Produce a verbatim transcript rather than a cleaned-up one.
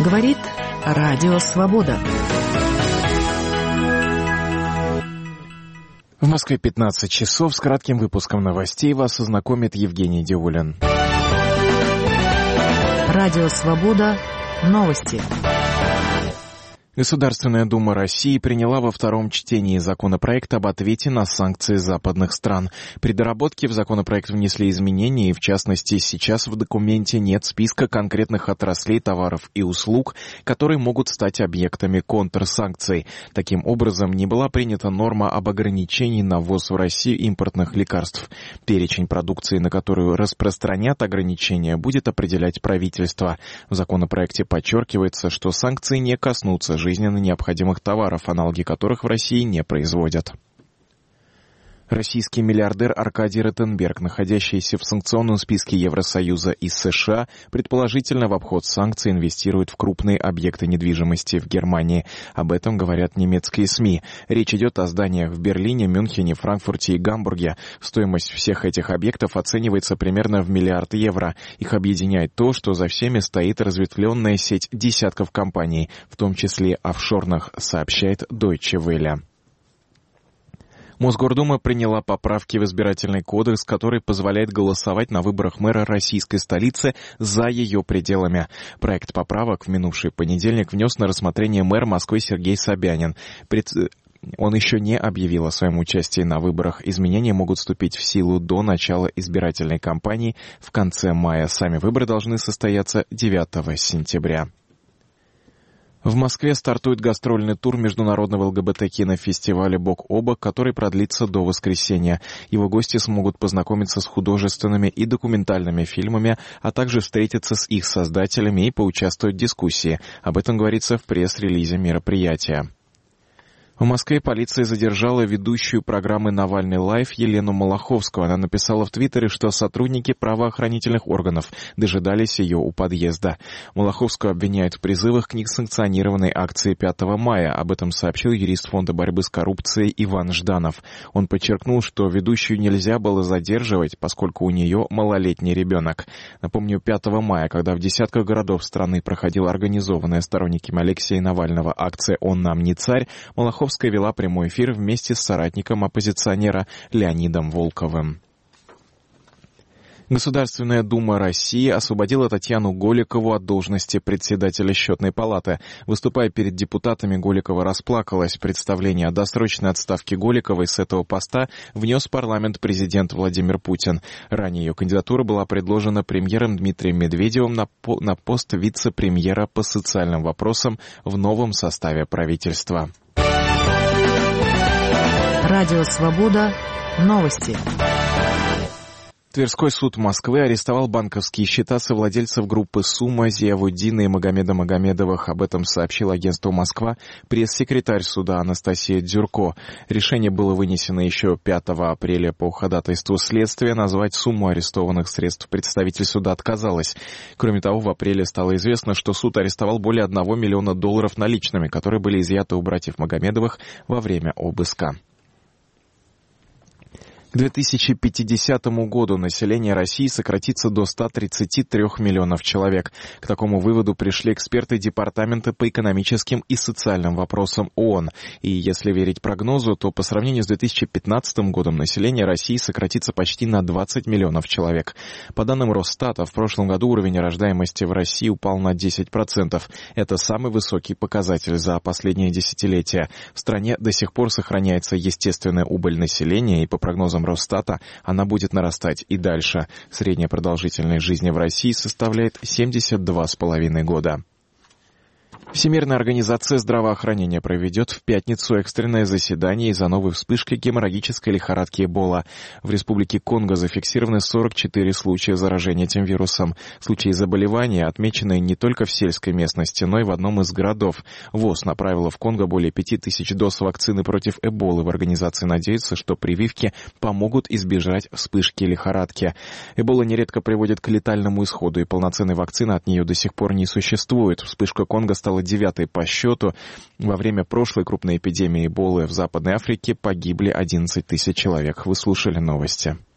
Говорит Радио Свобода. В Москве пятнадцать часов. С кратким выпуском новостей вас ознакомит Евгений Диулин. Радио Свобода. Новости. Государственная Дума России приняла во втором чтении законопроект об ответе на санкции западных стран. При доработке в законопроект внесли изменения, и в частности сейчас в документе нет списка конкретных отраслей товаров и услуг, которые могут стать объектами контрсанкций. Таким образом, не была принята норма об ограничении на ввоз в Россию импортных лекарств. Перечень продукции, на которую распространят ограничения, будет определять правительство. В законопроекте подчеркивается, что санкции не коснутся жизненно необходимых товаров, аналоги которых в России не производят. Российский миллиардер Аркадий Ротенберг, находящийся в санкционном списке Евросоюза и США, предположительно в обход санкций инвестирует в крупные объекты недвижимости в Германии. Об этом говорят немецкие СМИ. Речь идет о зданиях в Берлине, Мюнхене, Франкфурте и Гамбурге. Стоимость всех этих объектов оценивается примерно в миллиард евро. Их объединяет то, что за всеми стоит разветвленная сеть десятков компаний, в том числе офшорных, сообщает Deutsche Welle. Мосгордума приняла поправки в избирательный кодекс, который позволяет голосовать на выборах мэра российской столицы за ее пределами. Проект поправок в минувший понедельник внес на рассмотрение мэр Москвы Сергей Собянин. Пред... Он еще не объявил о своем участии на выборах. Изменения могут вступить в силу до начала избирательной кампании в конце мая. Сами выборы должны состояться девятого сентября. В Москве стартует гастрольный тур международного ЛГБТ-кинофестиваля «Бок о бок», который продлится до воскресенья. Его гости смогут познакомиться с художественными и документальными фильмами, а также встретиться с их создателями и поучаствовать в дискуссии. Об этом говорится в пресс-релизе мероприятия. В Москве полиция задержала ведущую программы «Навальный лайв» Елену Малаховскую. Она написала в Твиттере, что сотрудники правоохранительных органов дожидались ее у подъезда. Малаховскую обвиняют в призывах к несанкционированной акции пятого мая. Об этом сообщил юрист Фонда борьбы с коррупцией Иван Жданов. Он подчеркнул, что ведущую нельзя было задерживать, поскольку у нее малолетний ребенок. Напомню, пятого мая, когда в десятках городов страны проходила организованная сторонниками Алексея Навального акция «Он нам не царь», Малаховская вела прямой эфир вместе с соратником оппозиционера Леонидом Волковым. Государственная Дума России освободила Татьяну Голикову от должности председателя Счетной палаты. Выступая перед депутатами, Голикова расплакалась. Представление о досрочной отставке Голиковой с этого поста внес в парламент президент Владимир Путин. Ранее ее кандидатура была предложена премьером Дмитрием Медведевым на, по- на пост вице-премьера по социальным вопросам в новом составе правительства. Радио Свобода. Новости. Тверской суд Москвы арестовал банковские счета совладельцев группы «Сумма», Зиявуддина и Магомеда Магомедовых. Об этом сообщил агентство «Москва» пресс-секретарь суда Анастасия Дзюрко. Решение было вынесено еще пятого апреля по ходатайству следствия. Назвать сумму арестованных средств представитель суда отказалась. Кроме того, в апреле стало известно, что суд арестовал более одного миллиона долларов наличными, которые были изъяты у братьев Магомедовых во время обыска. К две тысячи пятидесятому году население России сократится до ста тридцати трёх миллионов человек. К такому выводу пришли эксперты Департамента по экономическим и социальным вопросам ООН. И если верить прогнозу, то по сравнению с две тысячи пятнадцатым годом население России сократится почти на двадцать миллионов человек. По данным Росстата, в прошлом году уровень рождаемости в России упал на десять процентов. Это самый высокий показатель за последние десятилетия. В стране до сих пор сохраняется естественная убыль населения, и по прогнозам Росстата она будет нарастать и дальше. Средняя продолжительность жизни в России составляет семьдесят два с половиной года. Всемирная организация здравоохранения проведет в пятницу экстренное заседание из-за новой вспышки геморрагической лихорадки Эбола. В Республике Конго зафиксированы сорок четыре случая заражения этим вирусом. Случаи заболевания отмечены не только в сельской местности, но и в одном из городов. ВОЗ направила в Конго более пяти тысяч доз вакцины против Эболы. В организации надеются, что прививки помогут избежать вспышки лихорадки. Эбола нередко приводит к летальному исходу, и полноценной вакцины от нее до сих пор не существует. Вспышка Конго стала девятой по счету. Во время прошлой крупной эпидемии Эболы в Западной Африке погибли одиннадцать тысяч человек. Вы слушали новости.